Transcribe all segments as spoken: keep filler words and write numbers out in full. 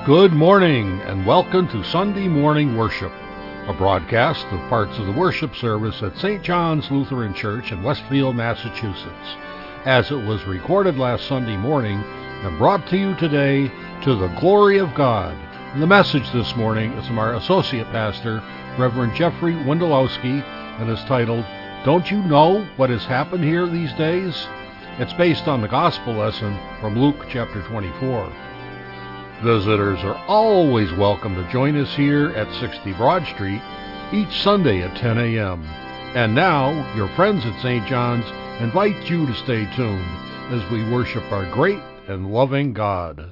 Good morning and welcome to Sunday Morning Worship, a broadcast of parts of the worship service at Saint John's Lutheran Church in Westfield, Massachusetts, as it was recorded last Sunday morning and brought to you today to the glory of God. And the message this morning is from our Associate Pastor, Reverend Jeffrey Wendolowski, and is titled, Don't You Know What Has Happened Here These Days? It's based on the Gospel lesson from Luke chapter twenty-four. Visitors are always welcome to join us here at sixty Broad Street each Sunday at ten a.m. And now, your friends at Saint John's invite you to stay tuned as we worship our great and loving God.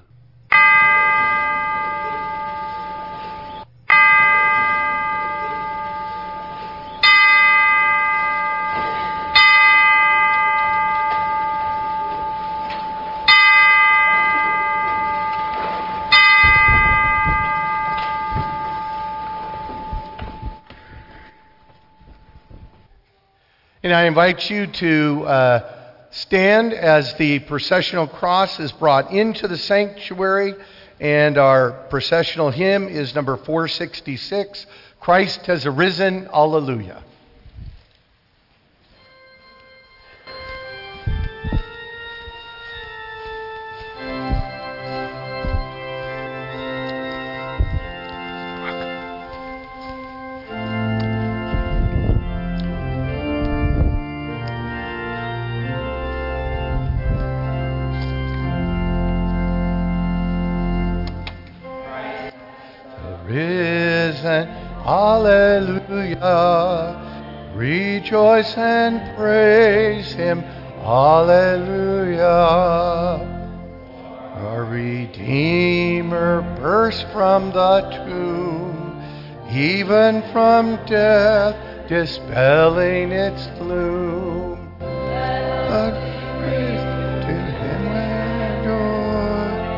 And I invite you to uh, stand as the processional cross is brought into the sanctuary, and our processional hymn is number four sixty-six, Christ has arisen, Alleluia. Alleluia, rejoice and praise Him, Alleluia. Our Redeemer burst from the tomb, even from death, dispelling its gloom. But praise to Him and joy.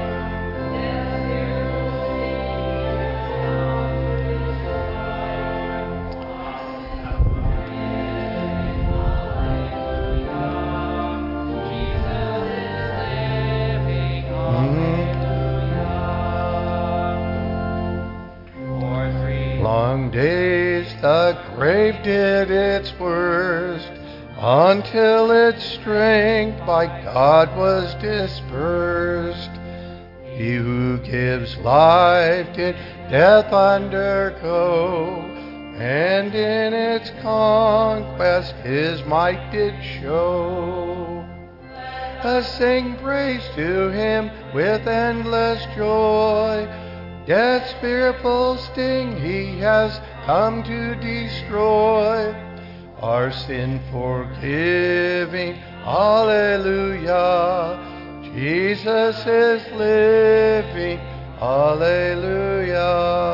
Long days the grave did its worst, until its strength by God was dispersed. He who gives life did death undergo, and in its conquest His might did show. Let's sing praise to Him with endless joy. Death's fearful sting He has come to destroy. Our sin forgiving, Alleluia. Jesus is living, Alleluia.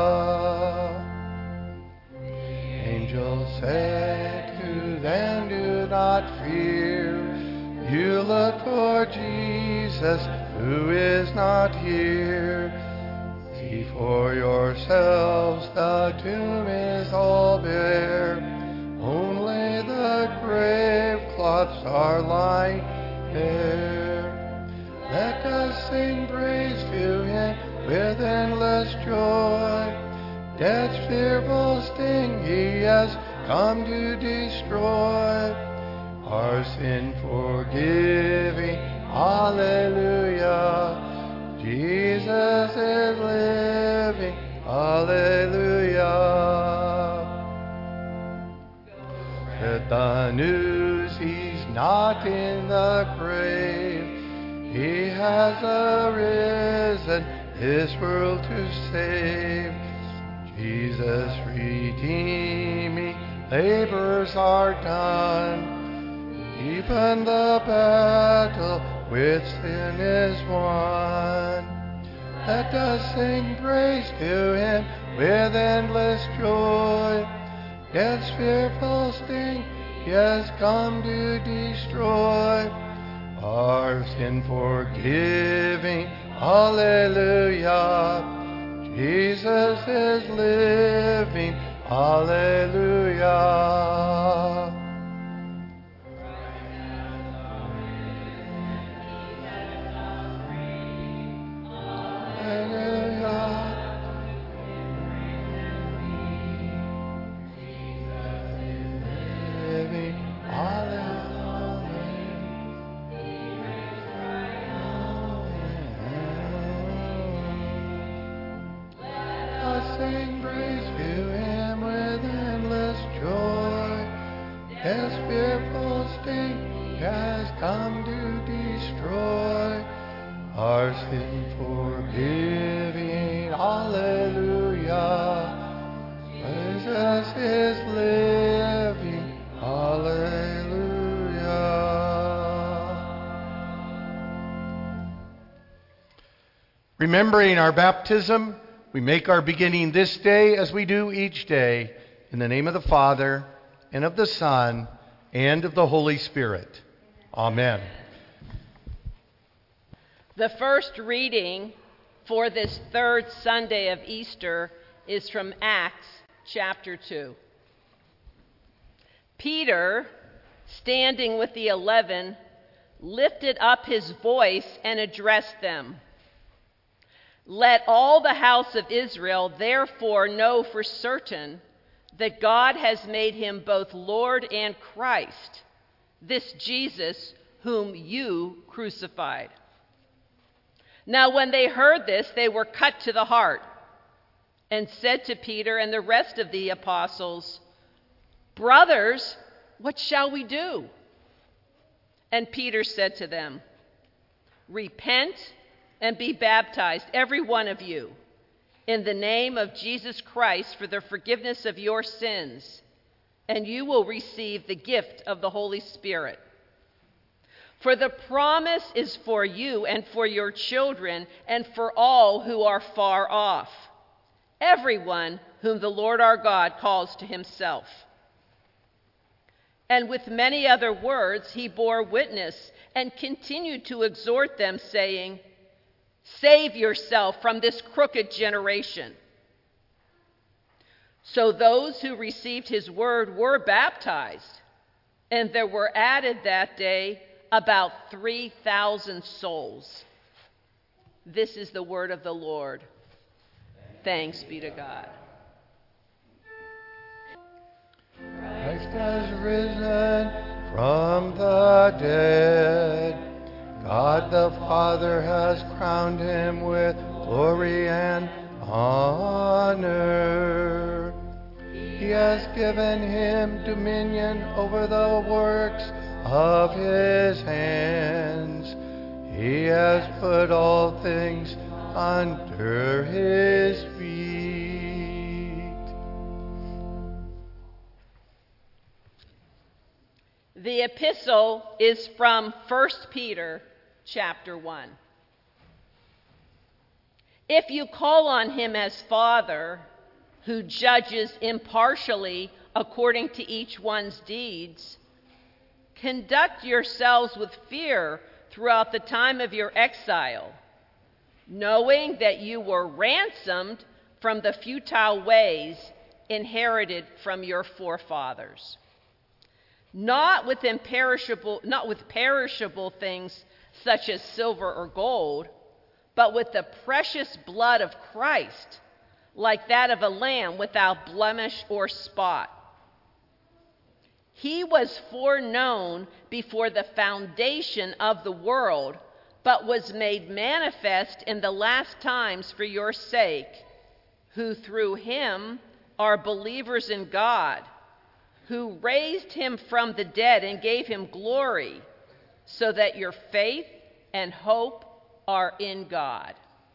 Angels said to them, do not fear. You look for Jesus who is not here. See for yourselves, the tomb is all bare. Only the grave cloths are lying there. Let us sing praise to Him with endless joy. Death's fearful sting He has come to destroy. Our sin forgiving, Alleluia. Jesus is living, Alleluia. Spread the news, He's not in the grave. He has arisen this world to save. Jesus redeeming labors are done. Even the battle with sin is won. Let us sing praise to Him with endless joy. Death's fearful sting He has come to destroy. Our sin forgiving, Alleluia. Jesus is living, Alleluia. Alleluia. His fearful sting has come to destroy our sin forgiving. Hallelujah. Jesus is living. Hallelujah. Remembering our baptism, we make our beginning this day as we do each day, in the name of the Father, and of the Son, and of the Holy Spirit. Amen. The first reading for this third Sunday of Easter is from Acts chapter two. Peter, standing with the eleven, lifted up his voice and addressed them. Let all the house of Israel therefore know for certain that God has made him both Lord and Christ, this Jesus whom you crucified. Now when they heard this, they were cut to the heart and said to Peter and the rest of the apostles, Brothers, what shall we do? And Peter said to them, Repent and be baptized, every one of you, in the name of Jesus Christ for the forgiveness of your sins, and you will receive the gift of the Holy Spirit. For the promise is for you and for your children and for all who are far off, everyone whom the Lord our God calls to himself. And with many other words he bore witness and continued to exhort them, saying, Save yourself from this crooked generation. So those who received his word were baptized, and there were added that day about three thousand souls. This is the word of the Lord. Thanks be to God. Christ has risen from the dead. God the Father has crowned him with glory and honor. He has given him dominion over the works of his hands. He has put all things under his feet. The epistle is from First Peter chapter one. If you call on him as Father, who judges impartially according to each one's deeds, conduct yourselves with fear throughout the time of your exile, knowing that you were ransomed from the futile ways inherited from your forefathers, not with imperishable, not with perishable things such as silver or gold, but with the precious blood of Christ, like that of a lamb without blemish or spot. He was foreknown before the foundation of the world, but was made manifest in the last times for your sake, who through him are believers in God, who raised him from the dead and gave him glory, so that your faith and hope are in God.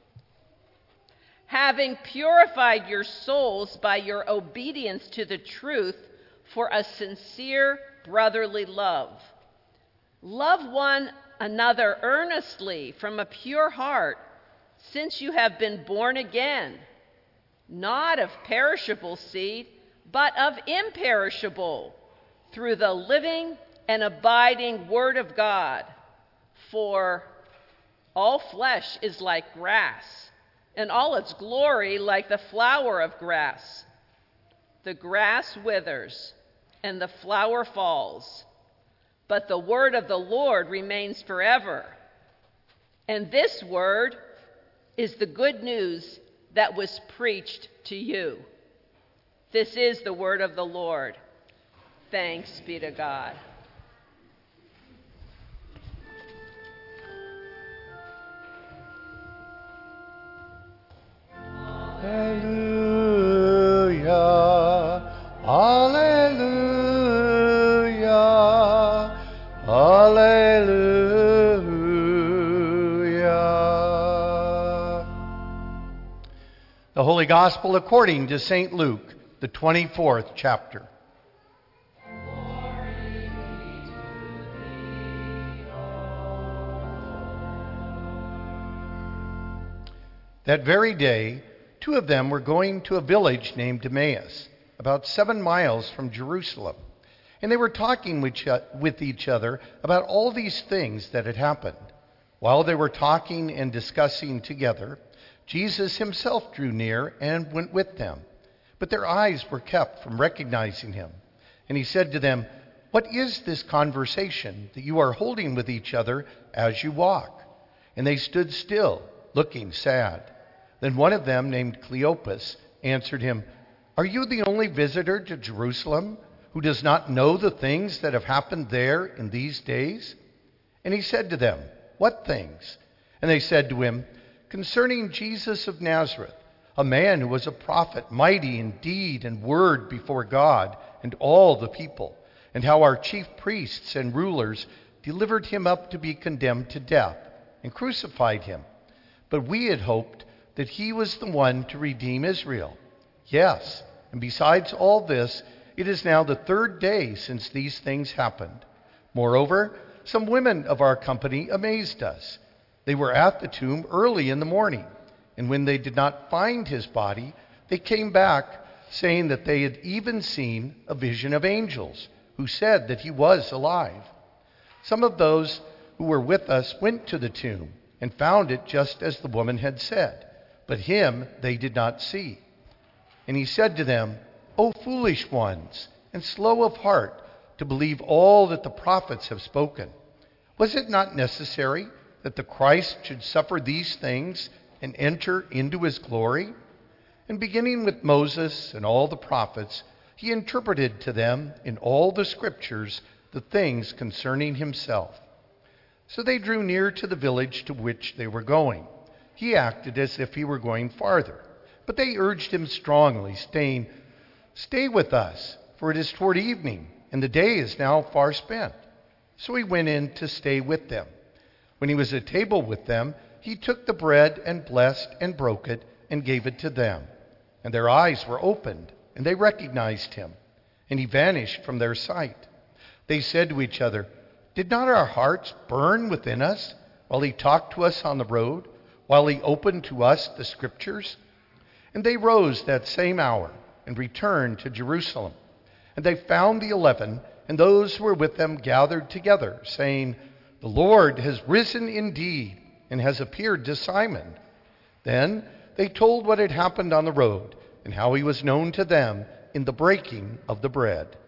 Having purified your souls by your obedience to the truth for a sincere brotherly love, love one another earnestly from a pure heart, since you have been born again, not of perishable seed, but of imperishable, through the living and abiding word of God. For all flesh is like grass, and all its glory like the flower of grass. The grass withers, and the flower falls, but the word of the Lord remains forever. And this word is the good news that was preached to you. This is the word of the Lord. Thanks be to God. Hallelujah, hallelujah. Alleluia. The Holy Gospel according to Saint Luke, the twenty-fourth chapter. That very day, two of them were going to a village named Emmaus, about seven miles from Jerusalem. And they were talking with each other about all these things that had happened. While they were talking and discussing together, Jesus himself drew near and went with them. But their eyes were kept from recognizing him. And he said to them, "What is this conversation that you are holding with each other as you walk?" And they stood still, looking sad. Then one of them, named Cleopas, answered him, "Are you the only visitor to Jerusalem who does not know the things that have happened there in these days?" And he said to them, "What things?" And they said to him, "Concerning Jesus of Nazareth, a man who was a prophet, mighty in deed and word before God and all the people, and how our chief priests and rulers delivered him up to be condemned to death and crucified him. But we had hoped that he was the one to redeem Israel. Yes, and besides all this, it is now the third day since these things happened. Moreover, some women of our company amazed us. They were at the tomb early in the morning, and when they did not find his body, they came back, saying that they had even seen a vision of angels, who said that he was alive. Some of those who were with us went to the tomb and found it just as the woman had said, but him they did not see. And he said to them, O foolish ones, and slow of heart to believe all that the prophets have spoken. Was it not necessary that the Christ should suffer these things and enter into his glory?" And beginning with Moses and all the prophets, he interpreted to them in all the scriptures the things concerning himself. So they drew near to the village to which they were going. He acted as if he were going farther, but they urged him strongly, saying, "Stay with us, for it is toward evening, and the day is now far spent." So he went in to stay with them. When he was at table with them, he took the bread and blessed and broke it and gave it to them. And their eyes were opened, and they recognized him, and he vanished from their sight. They said to each other, "Did not our hearts burn within us while he talked to us on the road, while he opened to us the scriptures?" And they rose that same hour and returned to Jerusalem. And they found the eleven and those who were with them gathered together, saying, "The Lord has risen indeed and has appeared to Simon." Then they told what had happened on the road and how he was known to them in the breaking of the bread.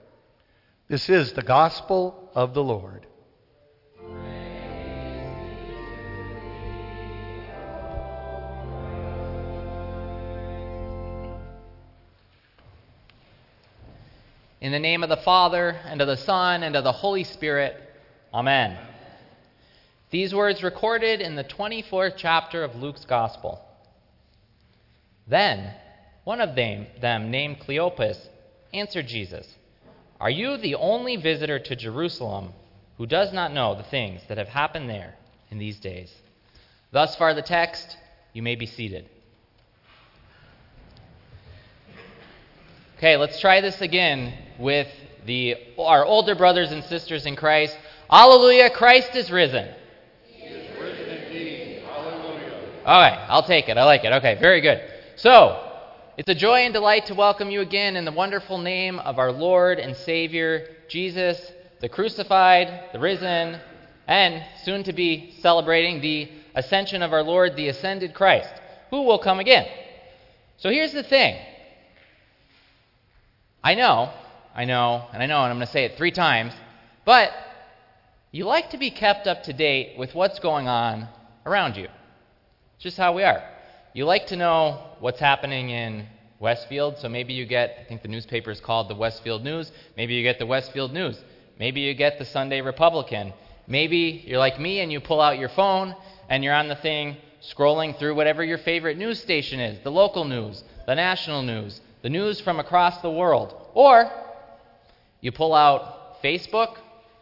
This is the gospel of the Lord. In the name of the Father, and of the Son, and of the Holy Spirit, Amen. These words recorded in the twenty-fourth chapter of Luke's Gospel. Then one of them, them named Cleopas, answered Jesus, "Are you the only visitor to Jerusalem who does not know the things that have happened there in these days?" Thus far the text. You may be seated. Okay, let's try this again with the our older brothers and sisters in Christ. Alleluia, Christ is risen. He is risen indeed. Hallelujah. All right, I'll take it. I like it. Okay, very good. So, it's a joy and delight to welcome you again in the wonderful name of our Lord and Savior, Jesus, the crucified, the risen, and soon to be celebrating the ascension of our Lord, the ascended Christ, who will come again. So here's the thing. I know, I know, and I know, and I'm going to say it three times, but you like to be kept up to date with what's going on around you. It's just how we are. You like to know what's happening in Westfield, so maybe you get, I think the newspaper is called the Westfield News, maybe you get the Westfield News, maybe you get the Sunday Republican, maybe you're like me and you pull out your phone and you're on the thing scrolling through whatever your favorite news station is, the local news, the national news, the news from across the world. Or you pull out Facebook,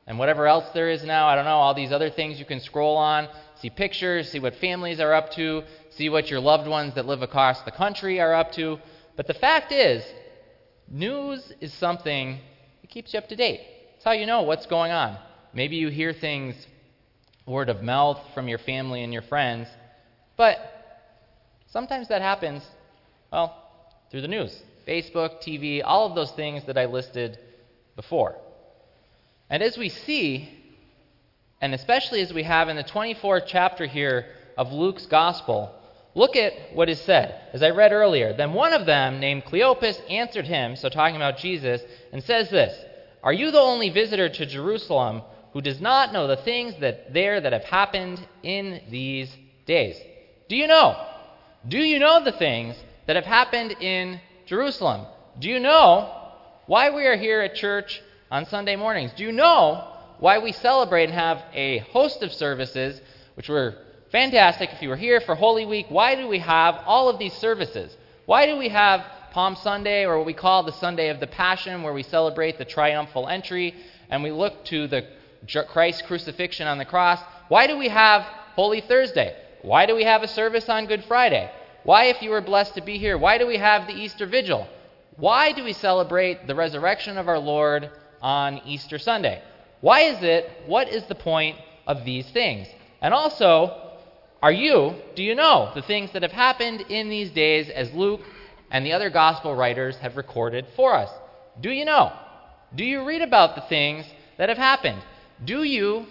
and whatever else there is now. I don't know, all these other things you can scroll on, see pictures, see what families are up to, see what your loved ones that live across the country are up to. But the fact is, news is something that keeps you up to date. It's how you know what's going on. Maybe you hear things word of mouth from your family and your friends, but sometimes that happens, well, through the news. Facebook, T V, all of those things that I listed before. And as we see, and especially as we have in the twenty-fourth chapter here of Luke's Gospel, look at what is said. As I read earlier, then one of them, named Cleopas, answered him, so talking about Jesus, and says this, "Are you the only visitor to Jerusalem who does not know the things that there that have happened in these days?" Do you know? Do you know the things that have happened in Jerusalem? Do you know why we are here at church on Sunday mornings? Do you know why we celebrate and have a host of services, which were fantastic if you were here for Holy Week? Why do we have all of these services? Why do we have Palm Sunday, or what we call the Sunday of the Passion, where we celebrate the triumphal entry and we look to the Christ's crucifixion on the cross? Why do we have Holy Thursday? Why do we have a service on Good Friday? Why, if you were blessed to be here, why do we have the Easter Vigil? Why do we celebrate the resurrection of our Lord on Easter Sunday? Why is it? What is the point of these things? And also, are you, do you know the things that have happened in these days as Luke and the other gospel writers have recorded for us? Do you know? Do you read about the things that have happened? Do you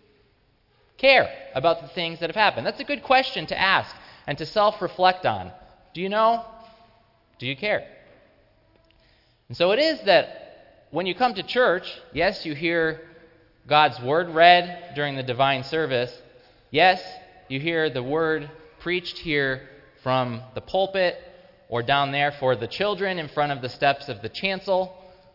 care about the things that have happened? That's a good question to ask and to self-reflect on. Do you know? Do you care? And so it is that when you come to church, yes, you hear God's word read during the divine service. Yes, you hear the word preached here from the pulpit or down there for the children in front of the steps of the chancel.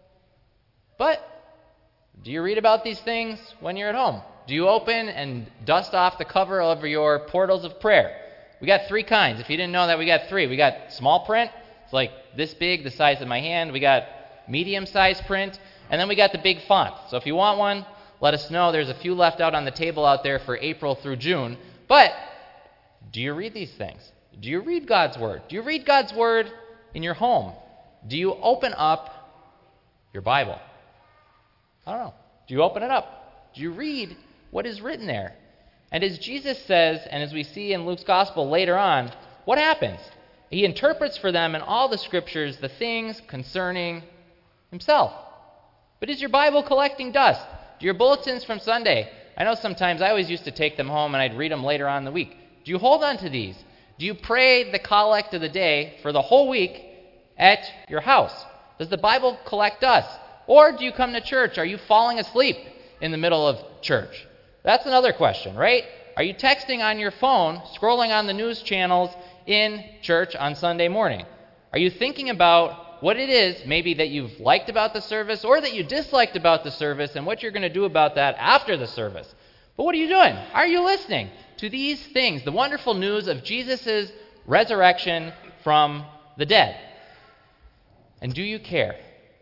But do you read about these things when you're at home? Do you open and dust off the cover over your portals of prayer? We got three kinds. If you didn't know that, we got three. We got small print. It's like this big, the size of my hand. We got medium-sized print. And then we got the big font. So if you want one, let us know. There's a few left out on the table out there for April through June. But do you read these things? Do you read God's Word? Do you read God's Word in your home? Do you open up your Bible? I don't know. Do you open it up? Do you read what is written there? And as Jesus says, and as we see in Luke's Gospel later on, what happens? He interprets for them in all the Scriptures the things concerning himself. But is your Bible collecting dust? Do your bulletins from Sunday? I know sometimes I always used to take them home and I'd read them later on in the week. Do you hold on to these? Do you pray the collect of the day for the whole week at your house? Does the Bible collect dust? Or do you come to church? Are you falling asleep in the middle of church? That's another question, right? Are you texting on your phone, scrolling on the news channels in church on Sunday morning? Are you thinking about what it is maybe that you've liked about the service or that you disliked about the service and what you're going to do about that after the service? But what are you doing? Are you listening to these things, the wonderful news of Jesus' resurrection from the dead? And do you care?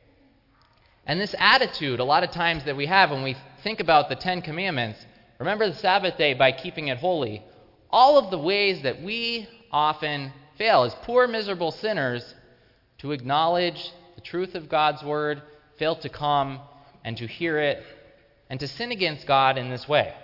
And this attitude, a lot of times that we have when we think about the Ten Commandments, remember the Sabbath day by keeping it holy, all of the ways that we often fail as poor, miserable sinners to acknowledge the truth of God's word, fail to come and to hear it, and to sin against God in this way.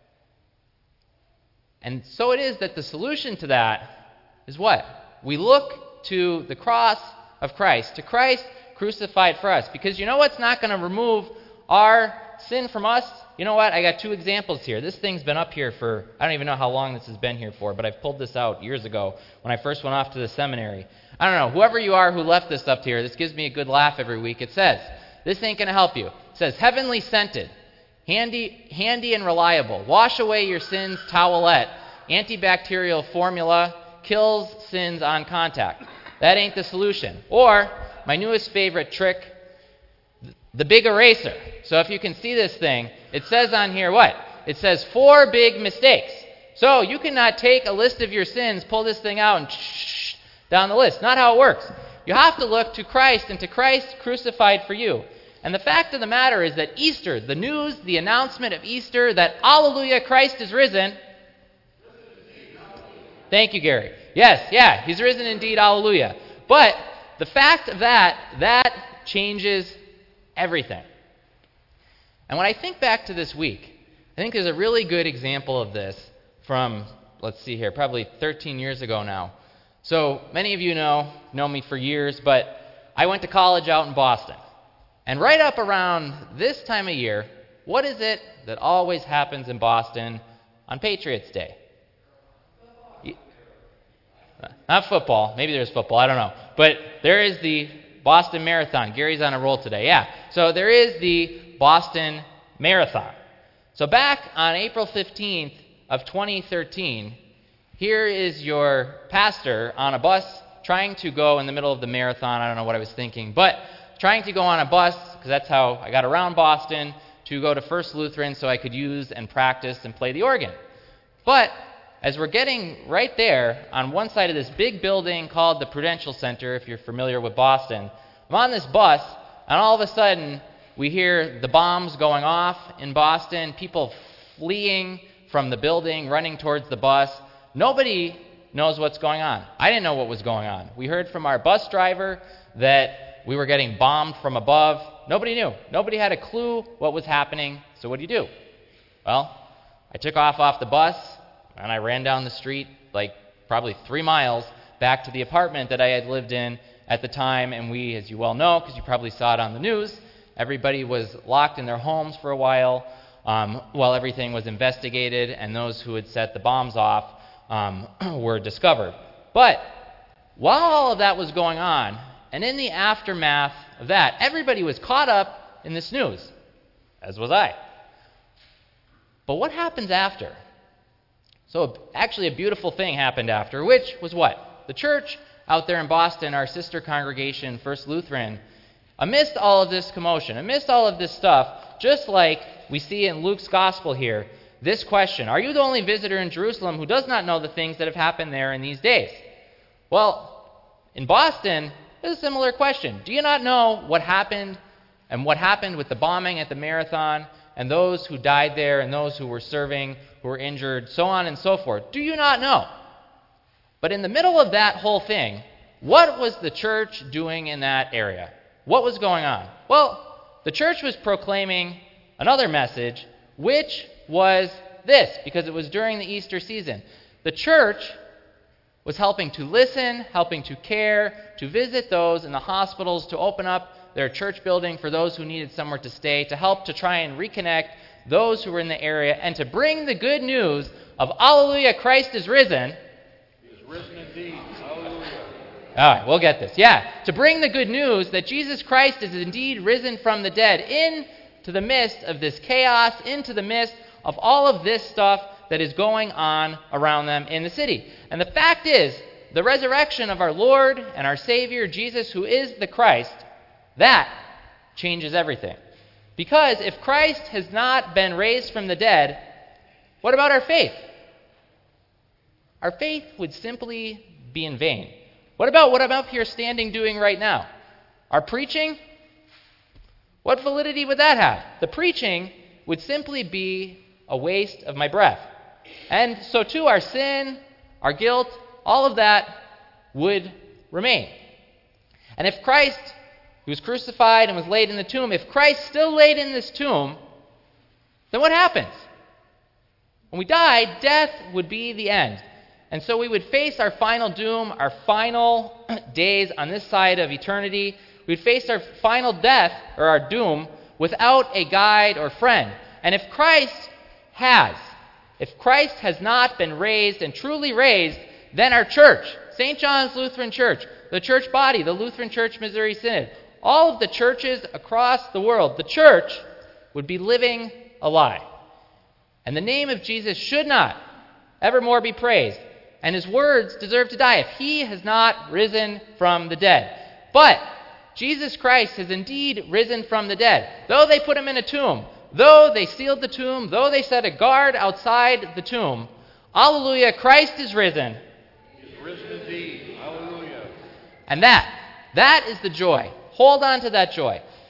And so it is that the solution to that is what? We look to the cross of Christ, to Christ crucified for us. Because you know what's not going to remove our sin from us? You know what? I got two examples here. This thing's been up here for, I don't even know how long this has been here for, but I pulled this out years ago when I first went off to the seminary. I don't know, whoever you are who left this up here, this gives me a good laugh every week. It says, this ain't going to help you. It says, heavenly scented, handy, handy and reliable, wash away your sins towelette, antibacterial formula, kills sins on contact. That ain't the solution. Or, my newest favorite trick, the big eraser. So if you can see this thing, it says on here what? It says four big mistakes. So you cannot take a list of your sins, pull this thing out, and shh down the list. Not how it works. You have to look to Christ and to Christ crucified for you. And the fact of the matter is that Easter, the news, the announcement of Easter, that Alleluia, Christ is risen. Thank you, Gary. Yes, yeah, he's risen indeed, Alleluia. But the fact of that, that changes everything. And when I think back to this week, I think there's a really good example of this from, let's see here, probably thirteen years ago now. So many of you know, know me for years, but I went to college out in Boston. And right up around this time of year, what is it that always happens in Boston on Patriots Day? Not football. Maybe there's football. I don't know. But there is the Boston Marathon. Gary's on a roll today. Yeah. So there is the Boston Marathon. So back on April fifteenth of twenty thirteen, here is your pastor on a bus trying to go in the middle of the marathon. I don't know what I was thinking, but trying to go on a bus, because that's how I got around Boston, to go to First Lutheran so I could use and practice and play the organ. But as we're getting right there on one side of this big building called the Prudential Center, if you're familiar with Boston, I'm on this bus, and all of a sudden we hear the bombs going off in Boston, people fleeing from the building, running towards the bus. Nobody knows what's going on. I didn't know what was going on. We heard from our bus driver that we were getting bombed from above. Nobody knew. Nobody had a clue what was happening. So what do you do? Well, I took off off the bus, and I ran down the street, like probably three miles, back to the apartment that I had lived in at the time. And we, as you well know, because you probably saw it on the news, everybody was locked in their homes for a while um, while everything was investigated, and those who had set the bombs off um, were discovered. But while all of that was going on, and in the aftermath of that, everybody was caught up in this news, as was I. But what happens after? So actually a beautiful thing happened after, which was what? The church out there in Boston, our sister congregation, First Lutheran, amidst all of this commotion, amidst all of this stuff, just like we see in Luke's gospel here, this question: are you the only visitor in Jerusalem who does not know the things that have happened there in these days? Well, in Boston, there's a similar question. Do you not know what happened and what happened with the bombing at the marathon and those who died there and those who were serving, who were injured, so on and so forth? Do you not know? But in the middle of that whole thing, what was the church doing in that area? What was going on? Well, the church was proclaiming another message, which was this, because it was during the Easter season. The church was helping to listen, helping to care, to visit those in the hospitals, to open up their church building for those who needed somewhere to stay, to help to try and reconnect those who were in the area, and to bring the good news of Alleluia, Christ is risen. He is risen indeed. Hallelujah. All right, we'll get this. Yeah, to bring the good news that Jesus Christ is indeed risen from the dead into the midst of this chaos, into the midst of all of this stuff that is going on around them in the city. And the fact is, the resurrection of our Lord and our Savior, Jesus, who is the Christ, that changes everything. Because if Christ has not been raised from the dead, what about our faith? Our faith would simply be in vain. What about what I'm up here standing doing right now? Our preaching? What validity would that have? The preaching would simply be a waste of my breath. And so too our sin, our guilt, all of that would remain. And if Christ, who was crucified and was laid in the tomb, if Christ still laid in this tomb, then what happens? When we died, death would be the end. And so we would face our final doom, our final days on this side of eternity. We'd face our final death, or our doom, without a guide or friend. And if Christ has, if Christ has not been raised and truly raised, then our church, Saint John's Lutheran Church, the church body, the Lutheran Church Missouri Synod, all of the churches across the world, the church would be living a lie. And the name of Jesus should not evermore be praised, and his words deserve to die if he has not risen from the dead. But Jesus Christ has indeed risen from the dead. Though they put him in a tomb, though they sealed the tomb, though they set a guard outside the tomb, Alleluia, Christ is risen. He is risen indeed. Hallelujah. And that, that is the joy. Hold on to that joy. Hold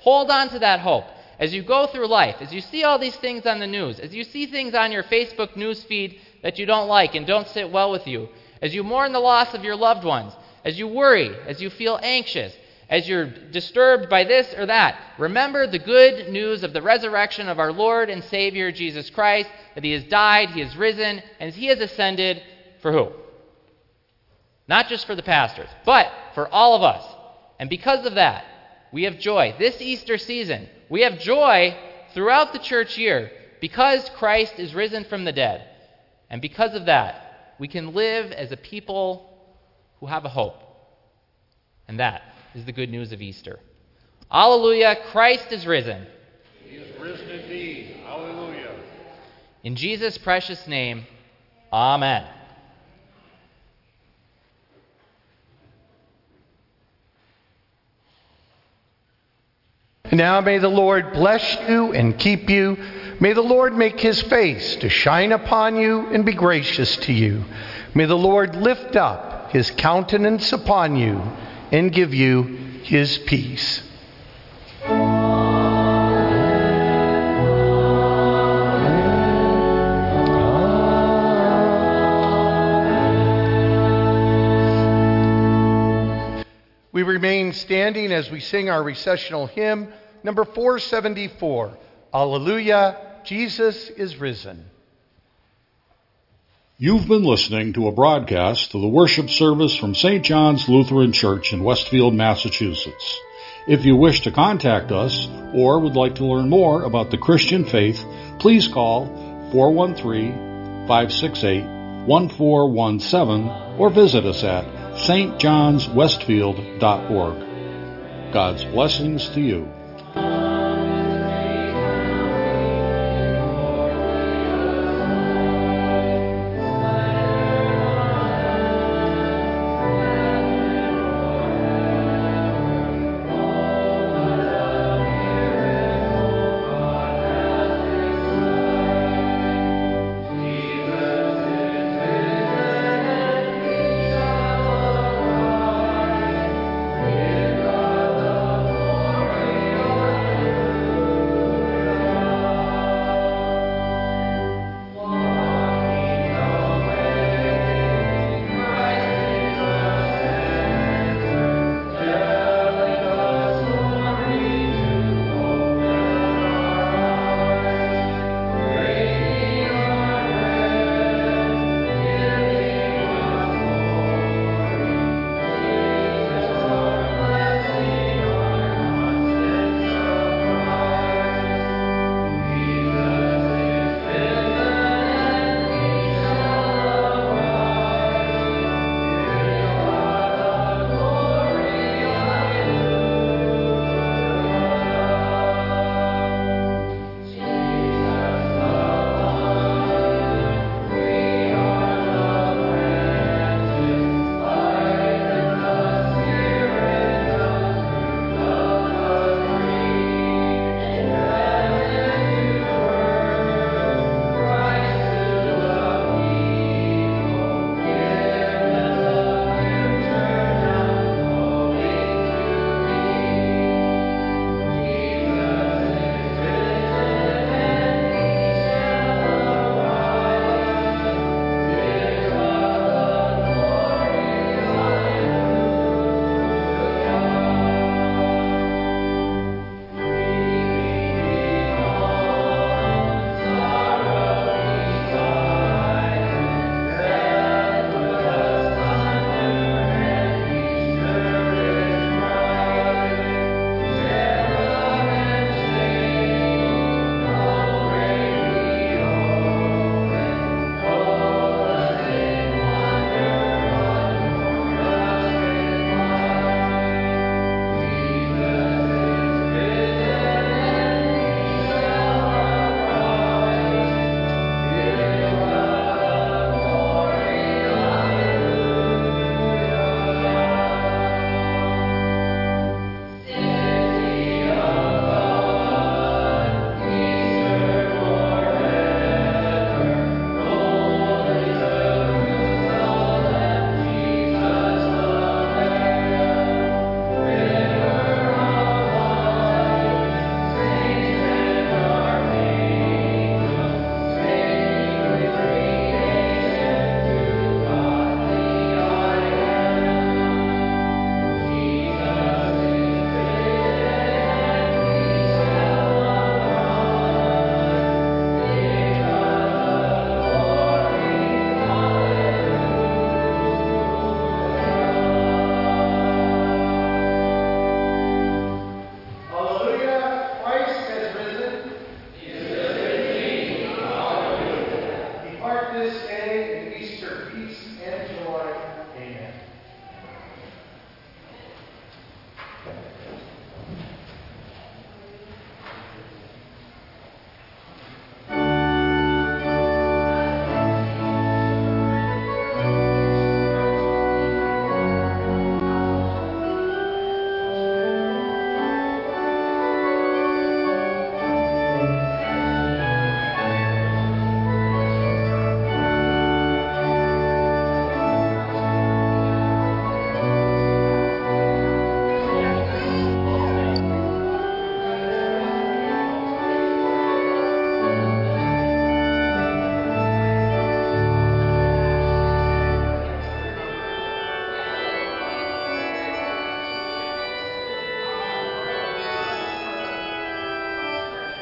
Hold on to that hope. As you go through life, as you see all these things on the news, as you see things on your Facebook news feed that you don't like and don't sit well with you, as you mourn the loss of your loved ones, as you worry, as you feel anxious, as you're disturbed by this or that, remember the good news of the resurrection of our Lord and Savior Jesus Christ, that he has died, he has risen, and he has ascended for who? Not just for the pastors, but for all of us. And because of that, we have joy. This Easter season, we have joy throughout the church year because Christ is risen from the dead. And because of that, we can live as a people who have a hope. And that is the good news of Easter. Alleluia, Christ is risen. He is risen indeed. Hallelujah. In Jesus' precious name, amen. And now may the Lord bless you and keep you. May the Lord make his face to shine upon you and be gracious to you. May the Lord lift up his countenance upon you and give you his peace. We remain standing as we sing our recessional hymn, number four seventy-four, Alleluia, Jesus is risen. You've been listening to a broadcast of the worship service from Saint John's Lutheran Church in Westfield, Massachusetts. If you wish to contact us or would like to learn more about the Christian faith, please call four one three, five six eight, one four one seven or visit us at s t johns westfield dot org. God's blessings to you.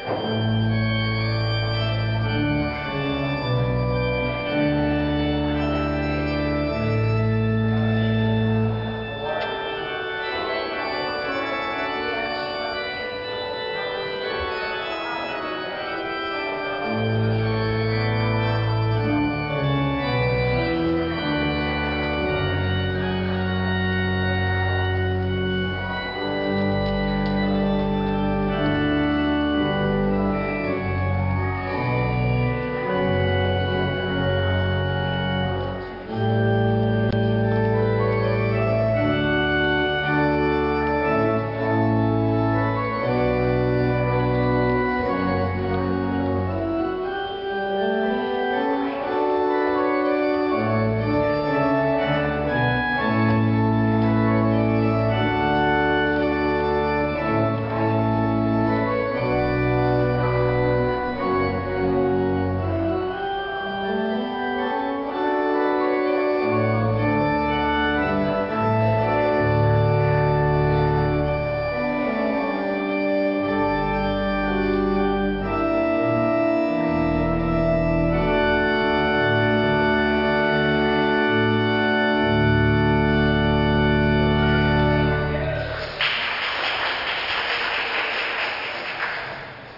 Amen.